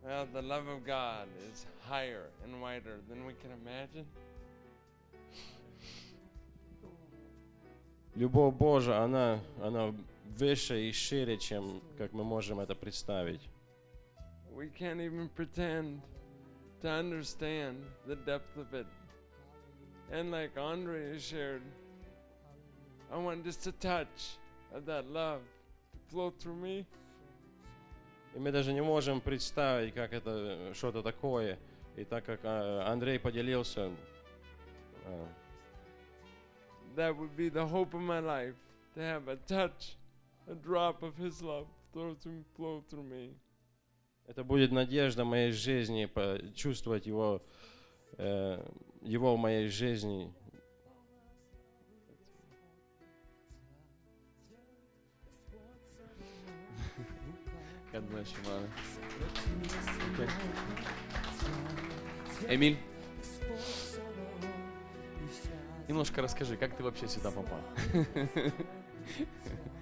Well, the love of God is higher and wider than we can imagine. Любовь Божия, она выше и шире, чем как мы можем это представить. We can't even pretend to understand the depth of it. And like Andre has shared, I want just a touch of that love to flow through me. И мы даже не можем представить, как это что-то такое. И так как Андрей поделился, That would be the hope of my life, to have a touch, a drop of His love flow through me. это будет надежда моей жизни, почувствовать его в моей жизни. God bless you, mother. Okay. Эмиль, немножко расскажи, как ты вообще сюда попал?